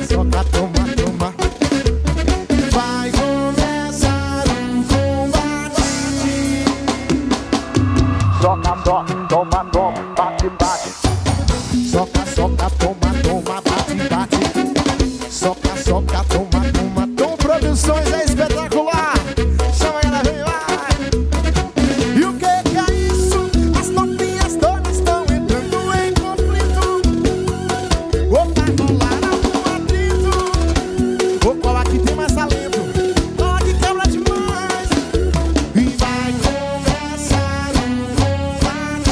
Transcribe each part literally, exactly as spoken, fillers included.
soca, toma, toma. Vai começar um combate. Soca, soca, toma, toma, bate, bate. Soca, soca, toma, toma, bate, bate. Soca, soca, toma, toma. Tom Produções é espetacular. Chama ela, vem lá. E o que que é isso? As novinhas todas estão entrando em conflito. Ou vai rolar algum atrito, ou qual aqui tem mais talento, qual aqui quebra demais. E vai começar um combate.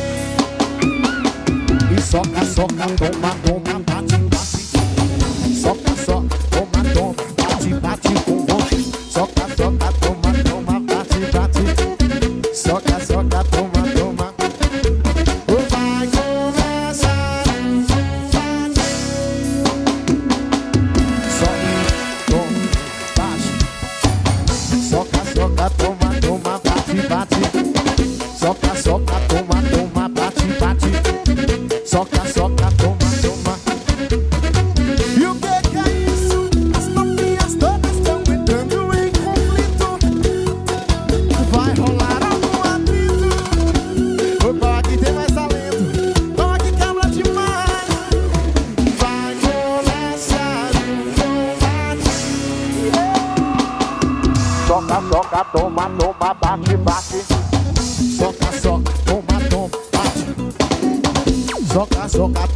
E soca, soca, toma, toma, bate, bate. Soca, soca, toma, toma, bate, bate com vontade. Soca, soca, toma, toma, bate, bate. Soca, soca, toma, toma. Vai começar um combate. Sobe, toma, bate. Soca, soca, toma, toma, bate, bate. Soca, soca, toma, toma, bate, bate. Soca, soca, toma, toma. E o que que é isso? As novinhas todas estão entrando em conflito. Vai rolar algum atrito, ou qual aqui tem mais talento, qual aqui quebra demais. Vai começar um combate. Soca, soca, toma, toma, bate, bate. Soca, soca, toma, toma, bate. Soca, soca,